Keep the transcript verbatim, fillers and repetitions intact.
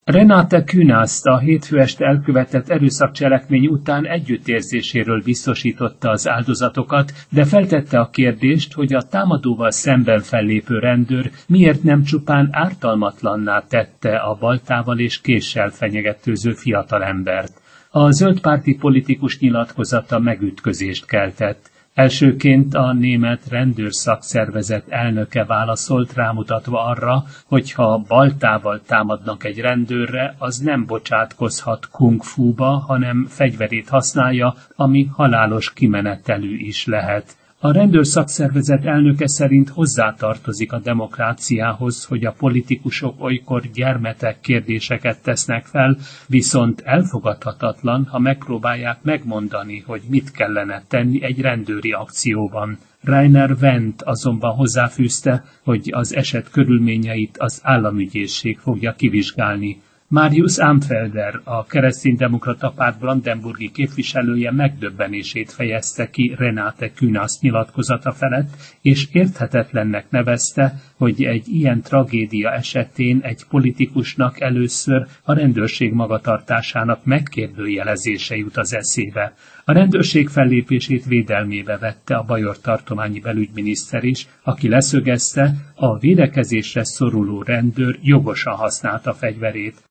Renate Künast a hétfő este elkövetett erőszakcselekmény után együttérzéséről biztosította az áldozatokat, de feltette a kérdést, hogy a támadóval szemben fellépő rendőr miért nem csupán ártalmatlanná tette a baltával és késsel fenyegetőző fiatalembert. A zöldpárti politikus nyilatkozata megütközést keltett. Elsőként a német rendőrszakszervezet elnöke válaszolt, rámutatva arra, hogy ha baltával támadnak egy rendőrre, az nem bocsátkozhat kung fuba, hanem fegyverét használja, ami halálos kimenetelű is lehet. A rendőrszakszervezet elnöke szerint hozzátartozik a demokráciához, hogy a politikusok olykor gyermetek kérdéseket tesznek fel, viszont elfogadhatatlan, ha megpróbálják megmondani, hogy mit kellene tenni egy rendőri akcióban. Rainer Wendt azonban hozzáfűzte, hogy az eset körülményeit az államügyészség fogja kivizsgálni. Marius Amfelder, a kereszténydemokrata párt brandenburgi képviselője megdöbbenését fejezte ki Renate Künast nyilatkozata felett, és érthetetlennek nevezte, hogy egy ilyen tragédia esetén egy politikusnak először a rendőrség magatartásának megkérdőjelezése jut az eszébe. A rendőrség fellépését védelmébe vette a Bajor tartományi belügyminiszter is, aki leszögezte, a védekezésre szoruló rendőr jogosan használta fegyverét.